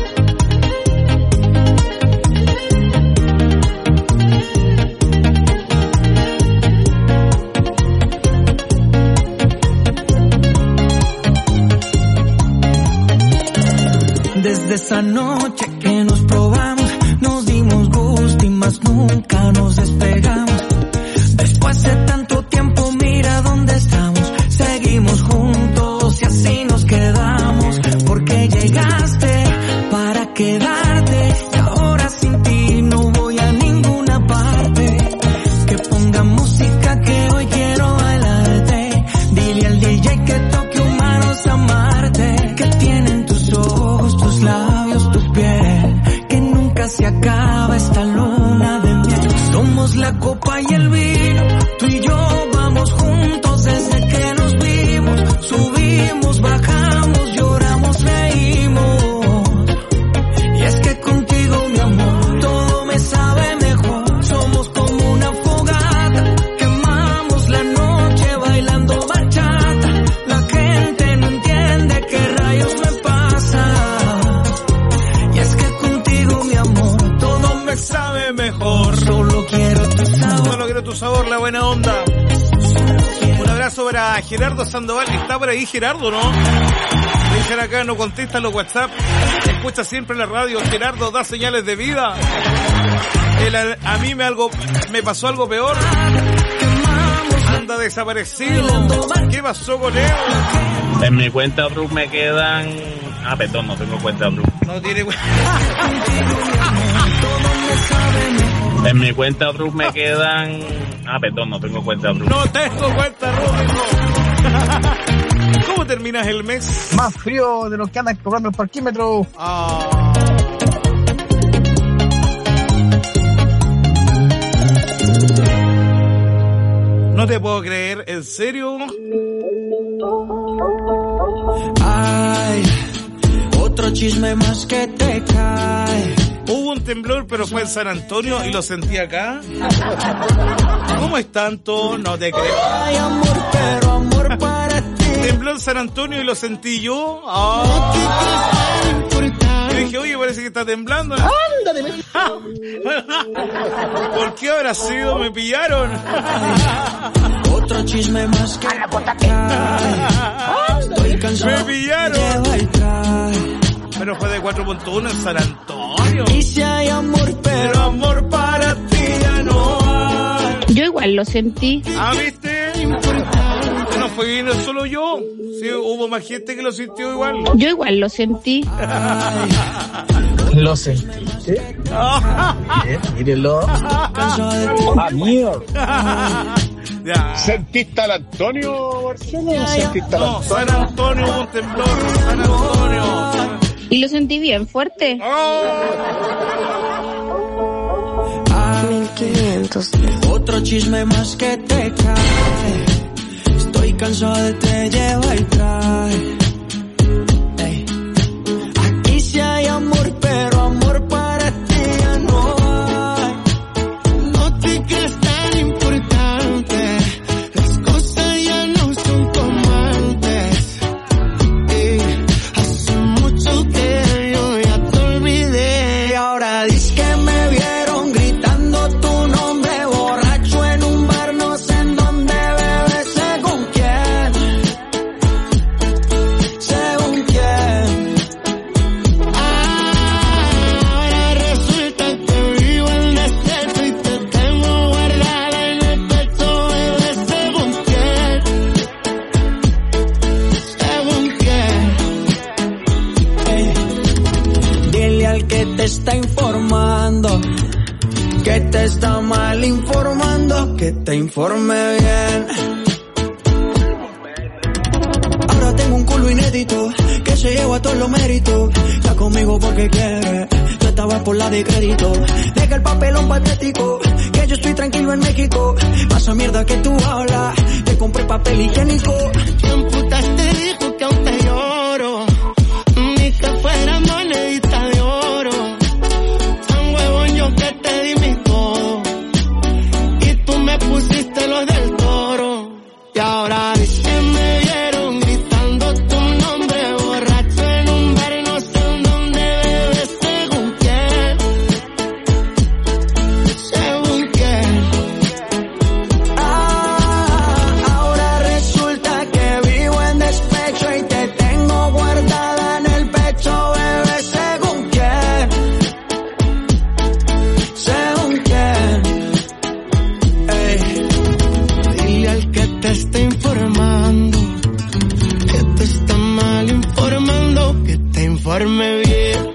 Desde esa noche que nos probamos, nos dimos gusto y más nunca nos despegamos. Después de tanto tiempo, mira dónde estamos. Seguimos juntos y así nos quedamos. Porque llegaste para quedarte y ahora sin ti no voy a ninguna parte. Que ponga música que hoy quiero bailarte. Dile al D J que toque humanos amarte. Que tienen tus ojos, tus labios, tu piel, que nunca se acaba esta luna de miel. Somos la copa y el vino, tú y yo vamos juntos desde que nos vimos. Subimos, bajamos, lloramos, reímos. Y es que contigo, mi amor, todo me sabe mejor. Somos como una fogata, quemamos la noche bailando bachata. La gente no entiende qué rayos me pasa. Y es que contigo, mi amor, todo me
sabe mejor.
Solo quiero tu sabor.
Solo quiero tu su sabor, la buena onda. Un abrazo para Gerardo Sandoval. Está por ahí Gerardo, ¿no? Dicen acá, no contesta los WhatsApp. Escucha siempre la radio. Gerardo da señales de vida. El, a mí me algo me pasó algo peor. Anda desaparecido. ¿Qué pasó con él?
En mi cuenta Brook me quedan... Ah, perdón, no tengo cuenta Brook.
No tiene cuenta.
En mi cuenta Brook me quedan... Ah, perdón, no tengo cuenta Brook.
No tengo cuenta Brook. ¿Cómo terminas el mes?
Más frío de los que andan cobrando el parquímetro.
Ah. No te puedo creer, ¿en serio?
Ay, otro chisme más que te cae.
Hubo un temblor, pero fue en San Antonio y lo sentí acá. ¿Cómo es tanto? No te creo.
Ay, amor, pero amor para ti.
Tembló en San Antonio y lo sentí yo. Oh. Y dije, oye, parece que está temblando.
¡Ándale!
¿Por qué habrá sido? Me pillaron.
Otro chisme más que estoy cansado.
Me pillaron. Pero fue de cuatro punto uno en San Antonio.
Y si hay amor, pero amor para ti ya no hay.
Yo igual lo sentí.
Ah, ¿viste? No fue no solo yo. Sí, hubo más gente que lo sintió igual.
Yo igual lo sentí.
Lo sentí. ¿Sí? Mírenlo.
¡Ah, mierda!
Ya.
¿Sentiste al Antonio, Marcelo? ¿Sentiste al
No,
Antonio?
San Antonio hubo un temblor. San Antonio. San...
Y lo sentí bien fuerte.
Oh.
mil quinientos. Otro chisme más que te cae. Estoy cansado de te lleva y trae. Ey. Aquí sí hay amor, pero amor para ti ya no hay. No te creas tan importante. Las cosas ya no son como antes. Y hace mucho que yo ya te olvidé. Y ahora dices que me vieron gritando tu nombre borracho en un bar, no sé en dónde, bebé, según quién. Según quién. Ahora resulta que vivo en desierto y te tengo guardada en el pecho, bebé, según quién. Según quién. Ey. Dile al que te está informando que te está mal informando, que te informe bien. Ahora tengo un culo inédito que se lleva todos los méritos. Está conmigo porque quiere, tú estabas por la de crédito. Deja el papelón patético, que yo estoy tranquilo en México. Pasa mierda que tú hablas, te compré papel higiénico. ¿Quién putas te dijo que aún te lloro? Ni que fuera monedita de oro. Tan huevón yo que te di mi todo. Y tú me pusiste los del toro. Y ahora dices que me vieron gritando tu nombre borracho en un bar, no sé en dónde, bebé, según quién. Según quién. Ah, ahora resulta que vivo en despecho y te tengo guardada en el pecho, bebé, según quién. Según quién. Ey. Dile al que te esté informando que te está mal informando, que te informe bien.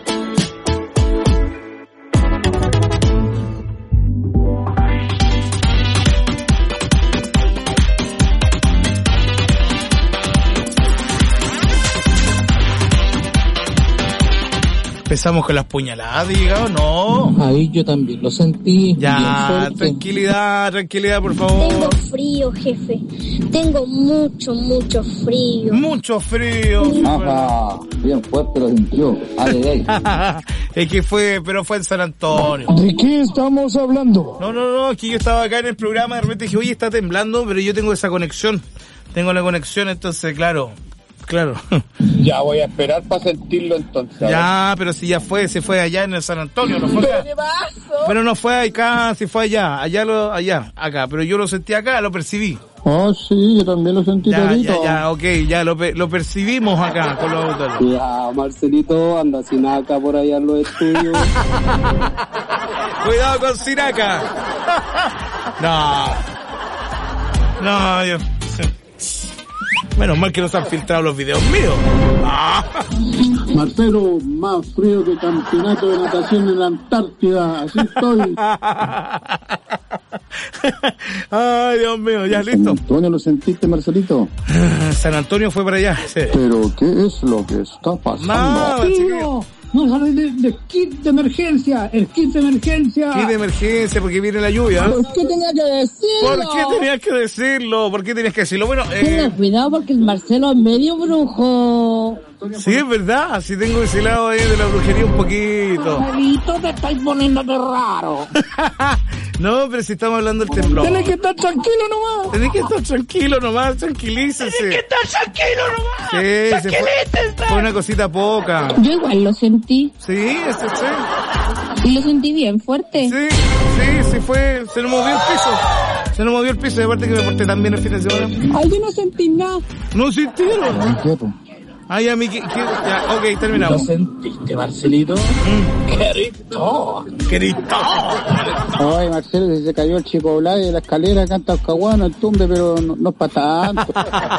Empezamos con las puñaladas, digamos, no.
Ahí yo también lo sentí.
Ya, tranquilidad, tranquilidad, por favor.
Tengo frío, jefe. Tengo mucho, mucho frío.
Mucho frío.
Ajá, bien fuerte lo sintió. Ay, ay.
Es que fue, pero fue en San Antonio.
¿De qué estamos hablando?
No, no, no, es que yo estaba acá en el programa, de repente dije, oye, está temblando, pero yo tengo esa conexión. Tengo la conexión, entonces, claro, Claro.
Ya voy a esperar para sentirlo entonces.
Ya, pero si ya fue, se fue allá en el San Antonio, no fue acá.
¿Qué pasó?
Pero no fue acá, si fue allá, allá lo, allá, acá, pero yo lo sentí acá, lo percibí.
Oh, sí, yo también lo sentí.
Ya,
todito.
ya, ya, ok, ya lo, lo percibimos acá con los autores.
Ya, Marcelito, anda sin acá por allá en los estudios.
Cuidado con Sinaca. No. No, yo... Menos mal que no se han filtrado los videos míos. Ah.
Marcelo, más frío que campeonato de natación en la Antártida. Así estoy.
Ay, Dios mío, ya listo.
¿San Antonio lo sentiste, Marcelito?
San Antonio fue para allá. Sí.
Pero, ¿qué es lo que está pasando?
No,
¡Tío! No sale de, de kit de emergencia, el kit de emergencia.
Kit de emergencia, porque viene la lluvia.
¿Por qué tenía que decirlo?
¿Por qué tenías que decirlo? ¿Por qué tenías que decirlo? Bueno, eh...
Tenga cuidado porque el Marcelo es medio brujo.
Sí, es verdad, sí tengo ese lado ahí de la brujería un poquito.
Marcelito, te estáis poniéndote raro.
No, pero si estamos hablando del temblor.
Tenés que estar tranquilo nomás.
Tenés que estar tranquilo nomás, tranquilícese.
Tenés que estar tranquilo nomás.
Sí, se fue, fue una cosita poca.
Yo igual lo sentí.
Sí, ese sí.
Y lo sentí bien fuerte.
Sí, sí, sí fue, se nos movió el piso. Se nos movió el piso y aparte que me porté tan bien el fin de semana.
Ay, yo no sentí nada.
No sintieron. Ay, a mí, que, que, ya, ok, terminamos.
¿Lo sentiste, Marcelito?
Mm.
¡Querito!
¡Querito!
Ay, Marcelo, se cayó el chico Vlad de la escalera, canta el caguano, el tumbe, pero no, no es para tanto.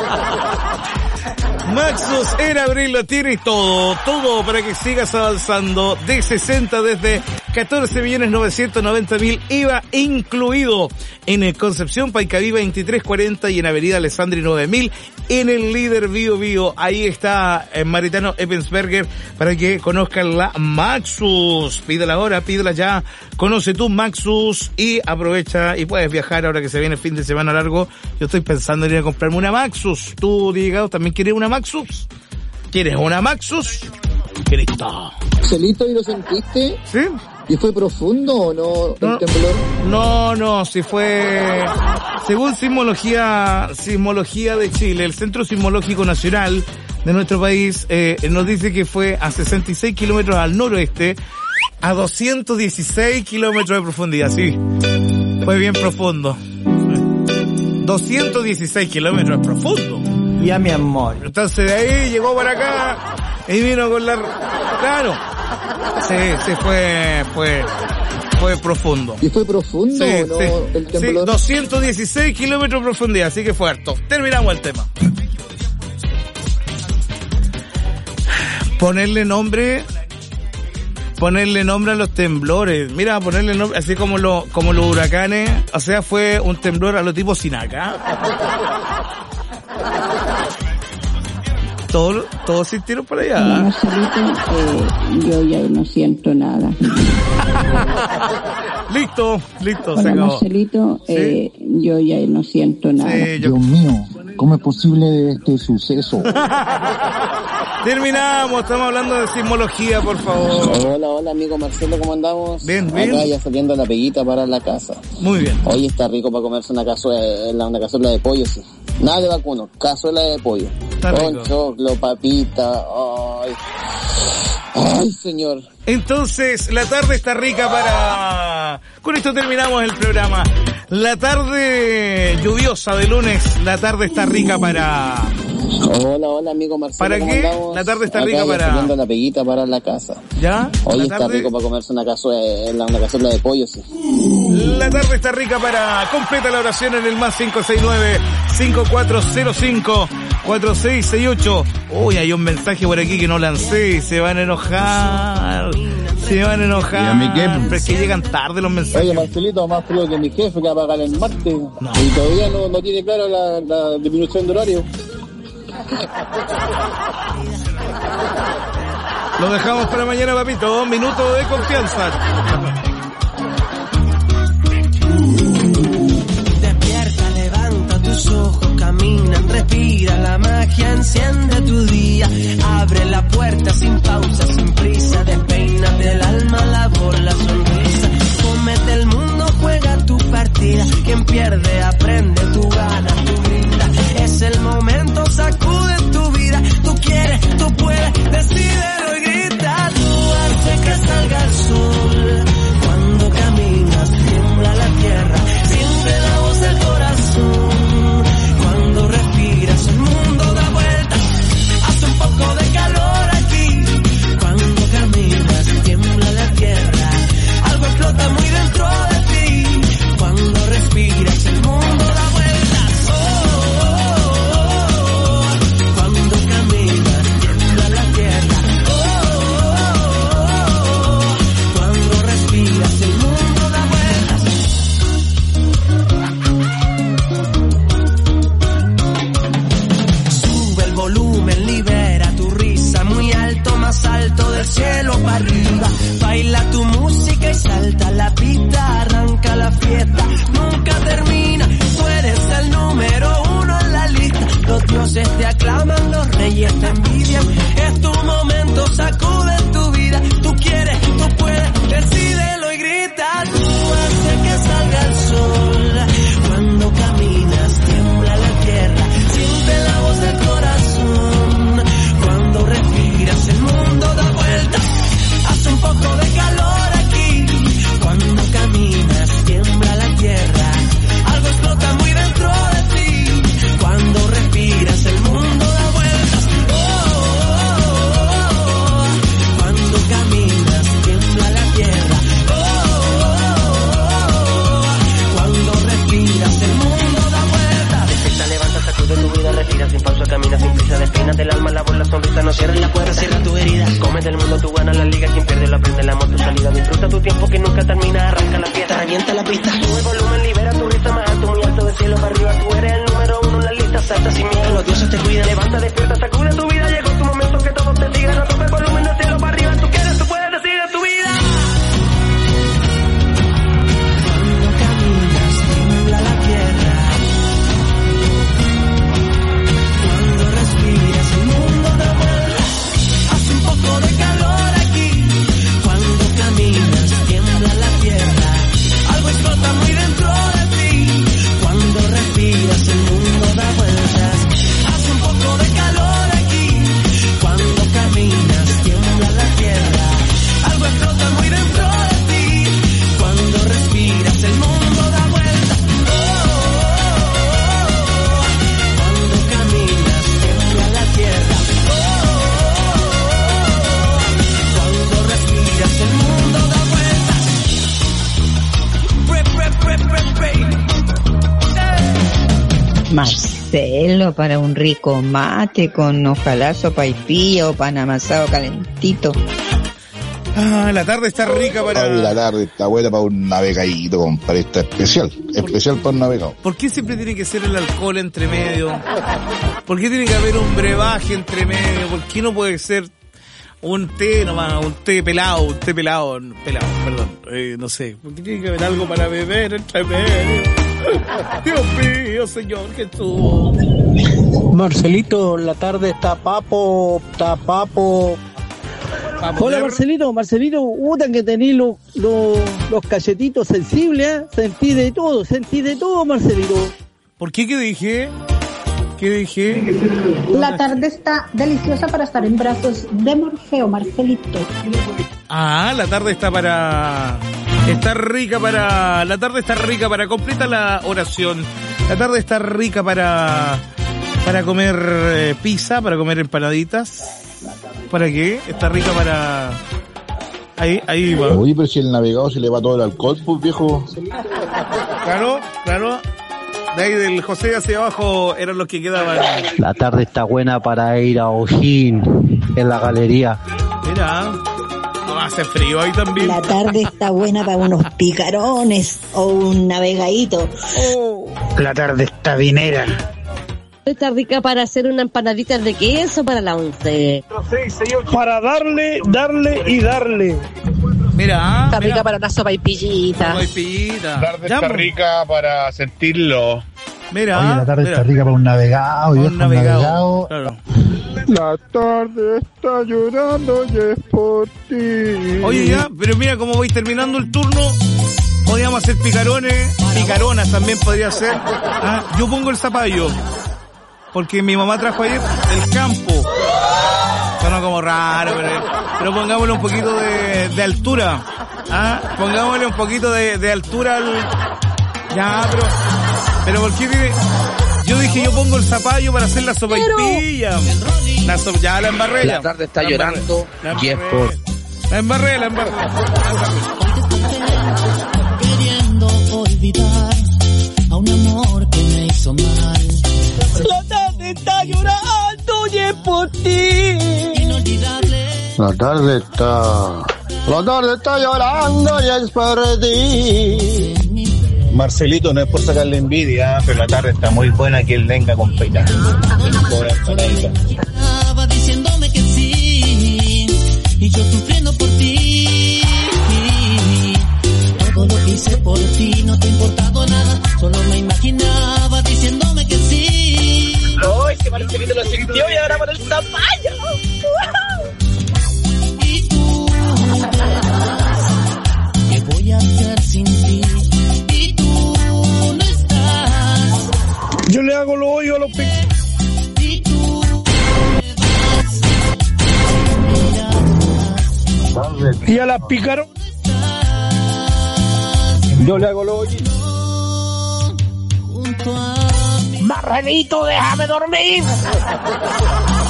Maxus en abril lo tiene todo, todo para que sigas avanzando. D sesenta desde catorce millones novecientos noventa mil, I V A incluido. En el Concepción, Paicaví veintitrés cuarenta y en Avenida Alessandri nueve mil. En el líder Bio Bio, ahí está en Maritano Eppensberger para que conozcan la Maxus. Pídela ahora, pídela ya. Conoce tu Maxus y aprovecha y puedes viajar ahora que se viene el fin de semana largo. Yo estoy pensando en ir a comprarme una Maxus. ¿Tú, Diego, también quieres una Maxus? ¿Quieres una Maxus? Cristo.
Celito, ¿y lo sentiste?
Sí.
¿Y fue profundo o no el
no,
temblor?
No, no, si fue... Según Sismología, Sismología de Chile, el Centro Sismológico Nacional de nuestro país, eh, nos dice que fue a sesenta y seis kilómetros al noroeste, a doscientos dieciséis kilómetros de profundidad, sí. Fue bien profundo. doscientos dieciséis kilómetros profundo.
Ya, mi amor.
Entonces de ahí llegó para acá y vino con la... Claro. Sí, sí, fue, fue, fue profundo.
¿Y fue profundo
sí,
o no
sí,
el temblor?
Sí, doscientos dieciséis kilómetros de profundidad, así que fue harto. Terminamos el tema. Ponerle nombre, ponerle nombre a los temblores. Mira, ponerle nombre, así como, lo, como los huracanes. O sea, fue un temblor a lo tipo Sinaca. Todos, todos sintieron por allá.
No, Marcelito, eh, yo ya no siento nada.
Listo, listo,
Hola,
se acabó.
Marcelito,
¿Sí?
eh, yo ya no siento nada.
Sí, yo...
Dios mío, ¿cómo es posible este suceso?
Terminamos, estamos hablando de sismología, por favor.
Hola, hola amigo Marcelo, ¿cómo andamos?
Bien, bien.
Acá ya saliendo la peguita para la casa.
Muy bien.
Hoy está rico para comerse una cazuela, una cazuela de pollo, sí. Nada de vacuno, cazuela de pollo.
Está rico.
Con choclo, papita, ay. Ay, señor.
Entonces, la tarde está rica para... Con esto terminamos el programa. La tarde lluviosa de lunes, la tarde está rica para...
Hola, hola amigo Marcelo.
¿Para
¿cómo
qué?
andamos?
La tarde está
Acá
rica
ya
para...
saliendo la peguita para la casa.
¿Ya?
Hoy
¿La
está
tarde?
rico para comerse una cazuela, una cazuela de pollo, sí.
La tarde está rica para... Completa la oración en el más cinco seis nueve, cinco cuatro cero cinco, cuatro seis seis ocho. Uy, hay un mensaje por aquí que no lancé y se van a enojar. Se van a enojar.
¿Y a mí qué?
Pero es que llegan tarde los mensajes.
Oye, Marcelito, más frío que mi jefe que va a pagar el martes.
No.
Y todavía no, no tiene claro la, la disminución de horario.
Lo dejamos para mañana, papito. Minuto de confianza.
Despierta, levanta tus ojos, caminan, respira, la magia enciende tu día. Abre la puerta sin pausa, sin prisa, despeínate el alma, la bola, sonrisa. Cómete el mundo, juega tu partida. Quien pierde, aprende, tú ganas, tú brindas. Es el momento, sacude tu vida.
importa tu tiempo que nunca termina, arranca la fiesta, revienta la pista. Sube volumen, libera tu risa más alto, muy alto del cielo para arriba. Tú eres el número uno en la lista, salta sin miedo. Los dioses te cuidan, levanta, despierta, sacude tu vida. Llegó tu momento que todos te sigan. A tope volumen del cielo para arriba. Tú quieres, tú puedes decidir tu vida. Cuando caminas, tiembla la tierra. Cuando respiras, el mundo da vueltas. Hace un poco de calor aquí. Cuando caminas, tiembla la tierra. Algo explota muy dentro de ti. Cuando respiras, el mundo da vueltas. Hace un poco de calor aquí. Cuando caminas, tiembla la tierra. Algo explota muy dentro de ti. Cuando respiras, el mundo da vueltas. Oh, oh, oh. Cuando caminas, tiembla la tierra. Oh, oh, oh. Cuando respiras, el mundo da vueltas. Pre, pre, pre, pre, pre.
Marcelo, para un rico mate con ojalá sopaipilla o pan amasado calentito.
Ah, la tarde está rica para...
Ay, la tarde está buena para un navegadito, compadre. Está especial, especial para un navegado.
¿Por qué siempre tiene que ser el alcohol entre medio? ¿Por qué tiene que haber un brebaje entre medio? ¿Por qué no puede ser un té nomás, un té pelado, un té pelado, pelado, perdón, eh, no sé? ¿Por qué tiene que haber algo para beber entre medio? Dios mío, Señor Jesús.
Marcelito, la tarde está papo, está papo. Hola Marcelito, Marcelito, puta que tenés los, los, los cachetitos sensibles, ¿eh? Sentí de todo, sentí de todo, Marcelito.
¿Por qué? ¿Qué dije? ¿Qué dije?
La tarde está deliciosa para estar en brazos de Morfeo, Marcelito.
Ah, la tarde está para... Está rica para... La tarde está rica para... Completa la oración. La tarde está rica para... Para comer eh, pizza, para comer empanaditas. ¿Para qué? Está rica para... Ahí, ahí va.
Oye, pero si el navegado se le va todo el alcohol, pues viejo.
Claro, claro. De ahí del José hacia abajo eran los que quedaban.
La tarde está buena para ir a Ojín, en la galería.
Mira, no hace frío ahí también.
La tarde está buena para unos picarones o un navegadito.
Oh. La tarde está vinera.
Está rica para hacer una empanadita de queso para la once.
Para darle, darle y darle.
Mira,
está
mira.
rica para una sopaipillita.
Sopaipillita.
La tarde está rica para sentirlo.
Mira.
Oye, la tarde
mira.
está rica para un navegado.
Un,
un
navegado.
navegado.
Claro.
La tarde está llorando y es por ti.
Oye, ya, pero mira cómo voy terminando el turno. Podríamos hacer picarones, picaronas también podría ser. Ah, yo pongo el zapallo. Porque mi mamá trajo ayer del campo. Suena como raro, pero, pero pongámosle un poquito de, de altura. ¿Ah? Pongámosle un poquito de, de altura al... Ya, pero... Pero ¿por qué tiene...? Yo dije, yo pongo el zapallo para hacer la sopaipilla. La so... Ya la embarré.
La tarde está
la
llorando y es por...
La embarré, la embarré.
Queriendo olvidar a un amor que me hizo mal.
La tarde está llorando y es por ti.
Inolvidable.
La tarde está... La tarde está llorando y es por ti.
Marcelito, no es por sacarle envidia, pero la tarde está muy buena que él venga con peita.
Estaba diciéndome que sí, y yo sufriendo por ti. Todo lo que hice por ti no te ha importado nada, solo me imaginaba diciéndome que sí.
¡Ay, que Marcelito lo sintió y ahora por el zapallo!
Y tú verás qué voy a hacer sin ti. Y tú no estás.
Yo le hago los hoyos a los pe...
Y tú
y a las picaron. Yo le hago los hoyos.
junto a
Marcelito, déjame dormir.